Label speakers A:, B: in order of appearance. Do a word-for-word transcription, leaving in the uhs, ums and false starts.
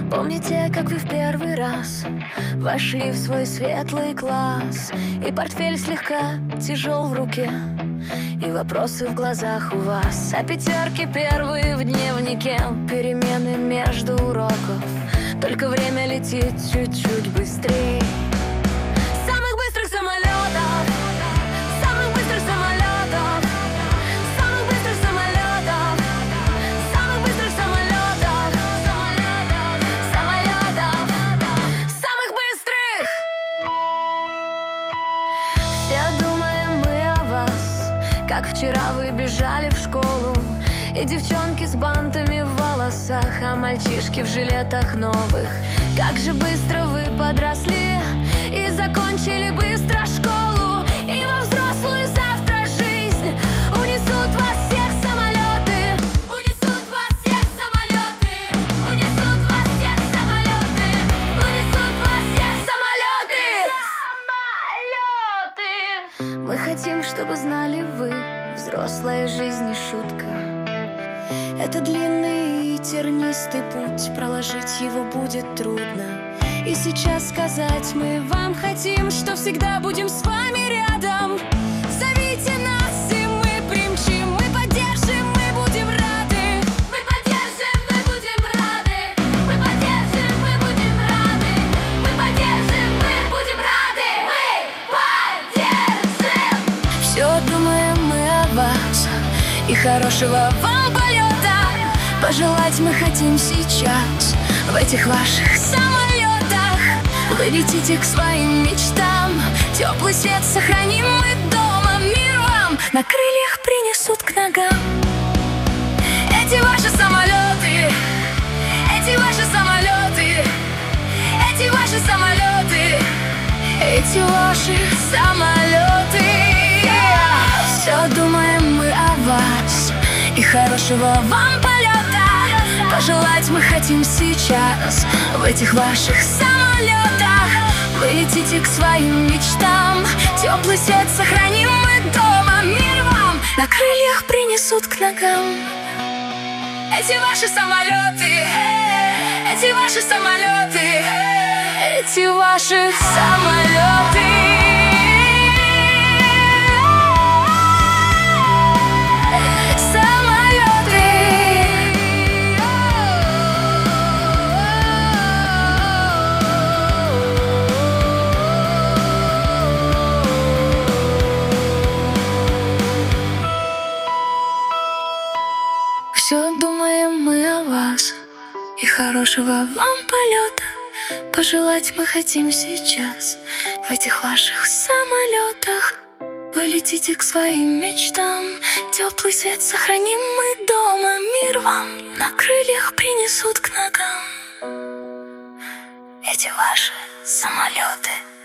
A: Помните, как вы в первый раз вошли в свой светлый класс, и портфель слегка тяжел в руке, и вопросы в глазах у вас, а пятерки первые в дневнике, перемены между уроков, только время летит чуть-чуть быстрее. Самых быстрых самолетов, самых быстрых самолетов, самых быстрых самолетов, самых быстрых самолетов, самолетов, самых быстрых. Все думаем мы о вас, как вчера вы бежали в школу, и девчонки с бантами в волосах, а мальчишки в жилетах новых. Как же быстро вы подросли и закончили быстро школу, и во взрослую завтра жизнь унесут вас всех самолеты, унесут вас всех самолеты, унесут вас всех самолеты, унесут вас всех самолеты, самолеты. Мы хотим, чтобы знали вы, взрослая жизнь не шутка. Это длинный и тернистый путь, проложить его будет трудно. И сейчас сказать мы вам хотим, что всегда будем с вами рядом. Зовите нас, и мы примчим, мы поддержим, мы будем рады. Мы поддержим, мы будем рады. Мы поддержим, мы будем рады. Мы поддержим, мы будем рады. Мы поддержим. Все думаем мы о вас, и хорошего вам полета пожелать мы хотим сейчас. В этих ваших самолетах вы летите к своим мечтам. Теплый свет сохраним мы дома. Мир вам на крыльях принесут к ногам. Эти ваши самолеты, эти ваши самолеты, эти ваши самолеты, эти ваши самолеты. Все думаем мы о вас, и хорошего вам полета пожелать мы хотим сейчас. В этих ваших самолетах вы летите к своим мечтам. Теплый свет сохраним мы дома. Мир вам на крыльях принесут к ногам. Эти ваши самолеты, эти ваши самолеты, эти ваши самолеты. Все думаем мы о вас, и хорошего вам полета пожелать мы хотим сейчас. В этих ваших самолетах вы летите к своим мечтам. Теплый свет сохраним мы дома. Мир вам на крыльях принесут к ногам. Эти ваши самолеты.